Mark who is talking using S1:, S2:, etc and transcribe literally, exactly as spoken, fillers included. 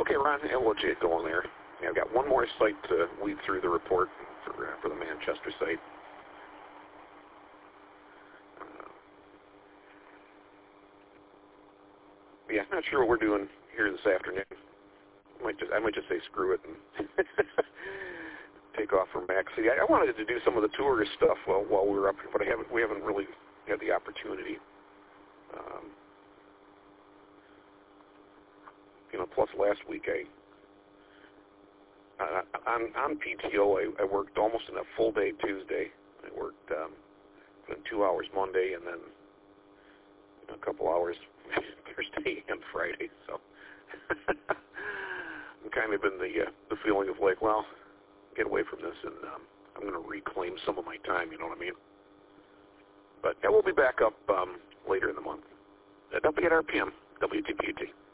S1: Okay, Ron, I'll let you get going there. Yeah, I've got one more site to weed through the report for uh, for the Manchester site. Uh, yeah, not sure what we're doing here this afternoon. I might just I might just say screw it and take off from Mac City. I, I wanted to do some of the tourist stuff while while we were up here, but I haven't we haven't really had the opportunity. Um, you know, plus last week I. Uh, on, on P T O, I, I worked almost in a full day Tuesday. I worked um, two hours Monday and then you know, a couple hours Thursday and Friday. So I'm kind of in the uh, the feeling of like, well, get away from this, and um, I'm going to reclaim some of my time. You know what I mean? But yeah, we'll be back up um, later in the month. Uh, don't forget R P M, W T P T.